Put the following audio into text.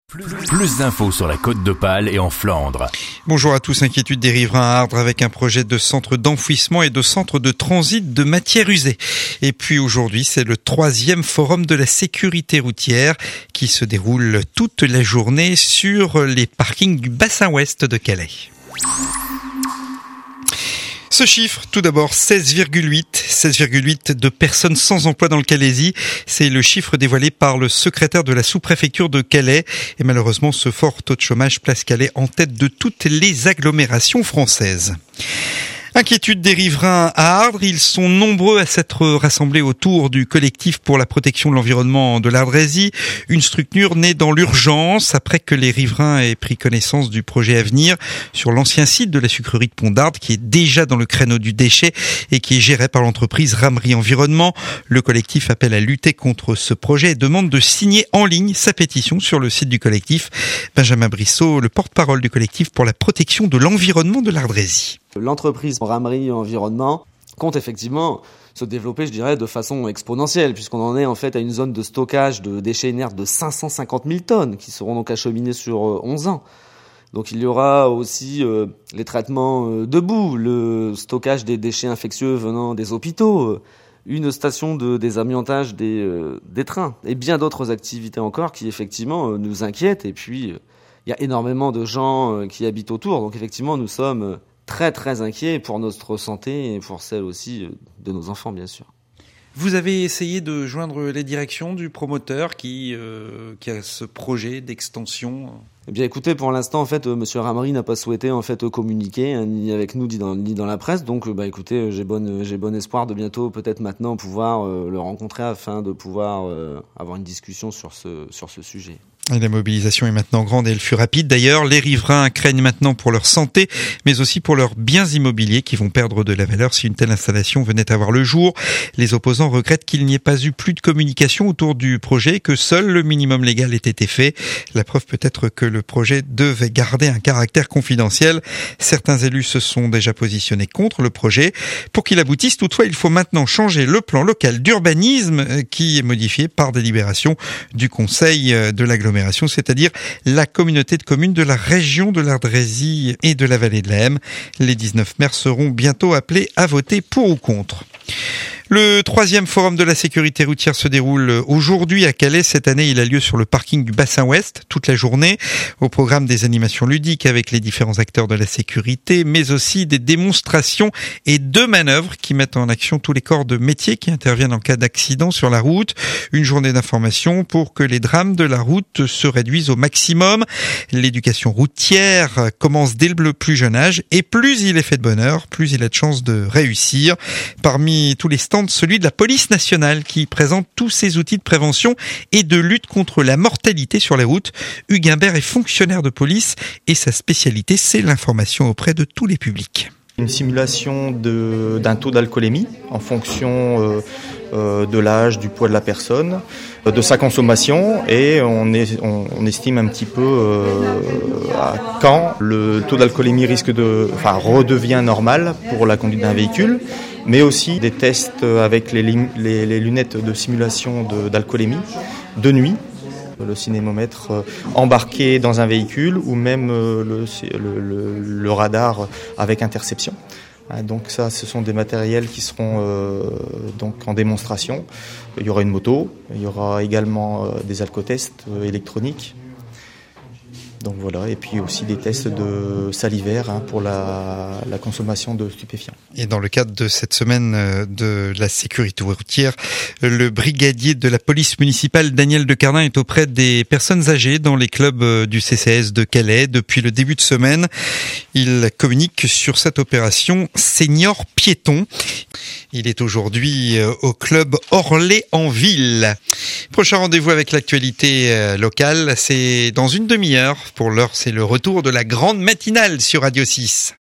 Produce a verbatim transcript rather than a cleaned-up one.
Plus, plus d'infos sur la Côte d'Opale et en Flandre. Bonjour à tous, inquiétude des riverains à Ardres avec un projet de centre d'enfouissement et de centre de transit de matières usées. Et puis aujourd'hui, c'est le troisième forum de la sécurité routière qui se déroule toute la journée sur les parkings du bassin ouest de Calais. Ce chiffre, tout d'abord, seize virgule huit, seize virgule huit de personnes sans emploi dans le Calaisis. C'est le chiffre dévoilé par le secrétaire de la sous-préfecture de Calais. Et malheureusement, ce fort taux de chômage place Calais en tête de toutes les agglomérations françaises. Inquiétude des riverains à Ardres, ils sont nombreux à s'être rassemblés autour du collectif pour la protection de l'environnement de l'Ardrésie, une structure née dans l'urgence après que les riverains aient pris connaissance du projet à venir sur l'ancien site de la sucrerie de Pont-d'Ardres qui est déjà dans le créneau du déchet et qui est géré par l'entreprise Ramerie Environnement. Le collectif appelle à lutter contre ce projet et demande de signer en ligne sa pétition sur le site du collectif. Benjamin Brissot, le porte-parole du collectif pour la protection de l'environnement de l'Ardrésie. L'entreprise Ramerie Environnement compte effectivement se développer, je dirais, de façon exponentielle, puisqu'on en est en fait à une zone de stockage de déchets inertes de cinq cent cinquante mille tonnes, qui seront donc acheminées sur onze ans. Donc il y aura aussi euh, les traitements euh, de boue, le stockage des déchets infectieux venant des hôpitaux, euh, une station de désamiantage des, euh, des trains, et bien d'autres activités encore qui effectivement euh, nous inquiètent. Et puis, il euh, y a énormément de gens euh, qui habitent autour, donc effectivement nous sommes... Euh, très très inquiet pour notre santé et pour celle aussi de nos enfants, bien sûr. Vous avez essayé de joindre les directions du promoteur qui, euh, qui a ce projet d'extension? Eh bien, écoutez, pour l'instant, en fait, euh, Monsieur Ramerie n'a pas souhaité en fait communiquer hein, ni avec nous ni dans, ni dans la presse. Donc, bah, écoutez, j'ai bon, j'ai bon espoir de bientôt, peut-être maintenant, pouvoir euh, le rencontrer afin de pouvoir euh, avoir une discussion sur ce sur ce sujet. Et la mobilisation est maintenant grande et elle fut rapide. D'ailleurs, les riverains craignent maintenant pour leur santé, mais aussi pour leurs biens immobiliers qui vont perdre de la valeur si une telle installation venait à voir le jour. Les opposants regrettent qu'il n'y ait pas eu plus de communication autour du projet, que seul le minimum légal ait été fait. La preuve peut être que le projet devait garder un caractère confidentiel. Certains élus se sont déjà positionnés contre le projet. Pour qu'il aboutisse, toutefois, il faut maintenant changer le plan local d'urbanisme qui est modifié par délibération du Conseil de l'agglomération, c'est-à-dire la communauté de communes de la région de l'Ardrésie et de la vallée de l'Aisne. Les dix-neuf maires seront bientôt appelés à voter pour ou contre. Le troisième forum de la sécurité routière se déroule aujourd'hui à Calais. Cette année, il a lieu sur le parking du bassin ouest toute la journée. Au programme des animations ludiques avec les différents acteurs de la sécurité, mais aussi des démonstrations et deux manœuvres qui mettent en action tous les corps de métier qui interviennent en cas d'accident sur la route. Une journée d'information pour que les drames de la route se réduisent au maximum. L'éducation routière commence dès le plus jeune âge et plus il est fait de bonheur, plus il a de chances de réussir. Parmi tous les stands, celui de la police nationale qui présente tous ses outils de prévention et de lutte contre la mortalité sur les routes. Hugues Imbert est fonctionnaire de police et sa spécialité, c'est l'information auprès de tous les publics. Une simulation de, d'un taux d'alcoolémie en fonction euh, euh, de l'âge, du poids de la personne, euh, de sa consommation, et on, est, on, on estime un petit peu euh, à quand le taux d'alcoolémie risque de, enfin, redevient normal pour la conduite d'un véhicule, mais aussi des tests avec les, les, les lunettes de simulation de, d'alcoolémie de nuit. Le cinémomètre embarqué dans un véhicule ou même le, le, le, le radar avec interception. Donc ça, ce sont des matériels qui seront euh, donc en démonstration. Il y aura une moto, il y aura également euh, des alcotests euh, électroniques. Donc voilà, et puis aussi des tests de salivaire hein, pour la, la consommation de stupéfiants. Et dans le cadre de cette semaine de la sécurité routière, le brigadier de la police municipale Daniel Decardin est auprès des personnes âgées dans les clubs du C C S de Calais depuis le début de semaine. Il communique sur cette opération Senior Piéton. Il est aujourd'hui au club Orlé-en-Ville. Prochain rendez-vous avec l'actualité locale, c'est dans une demi-heure. Pour l'heure, c'est le retour de la grande matinale sur Radio six.